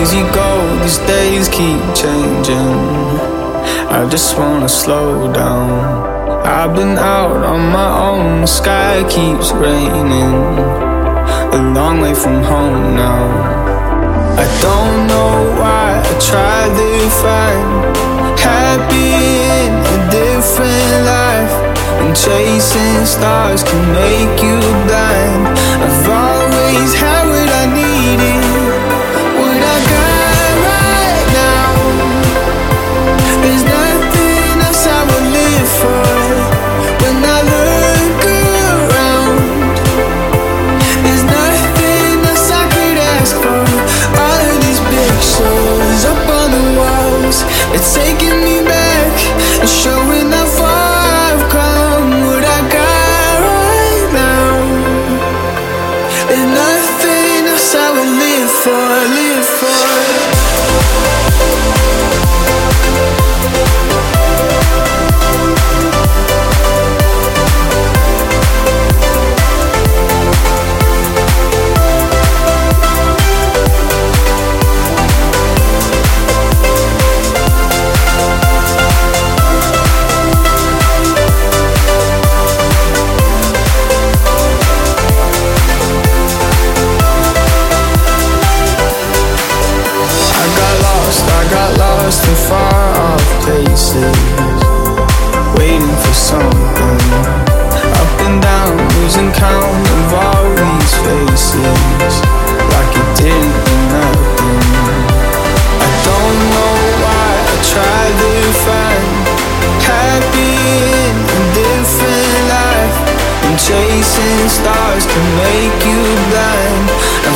you go, these days keep changing. I just wanna slow down. I've been out on my own, the sky keeps raining. A long way from home now. I don't know why I try to find happy in a different life. And chasing stars can make you blind. I've always had what I needed, what I got right now. There's nothing else I would live for. When I look around, there's nothing else I could ask for. All of these pictures up on the walls, it's taking me back and showing how far I've come. What I got right now, there's nothing else I would live for, live for. Lost in far off places, waiting for something. Up and down, losing count of all these faces, like it didn't mean nothing. I don't know why I try to find happy in a different life. And chasing stars can make you blind.